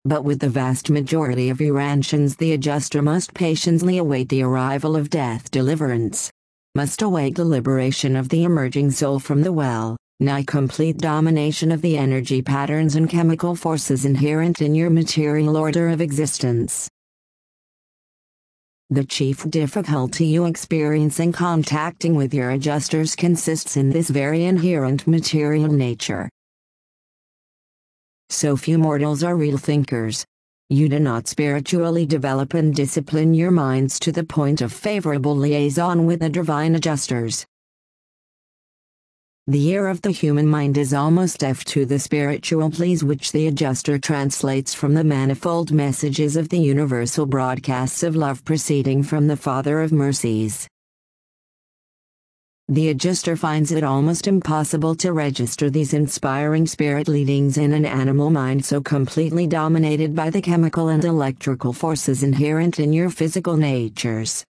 But with the vast majority of Urantians, the adjuster must patiently await the arrival of death deliverance. Must await the liberation of the emerging soul from the well, nigh complete domination of the energy patterns and chemical forces inherent in your material order of existence. The chief difficulty you experience in contacting with your adjusters consists in this very inherent material nature. So few mortals are real thinkers. You do not spiritually develop and discipline your minds to the point of favorable liaison with the divine adjusters. The ear of the human mind is almost deaf to the spiritual pleas which the adjuster translates from the manifold messages of the universal broadcasts of love proceeding from the Father of Mercies. The adjuster finds it almost impossible to register these inspiring spirit leadings in an animal mind so completely dominated by the chemical and electrical forces inherent in your physical natures.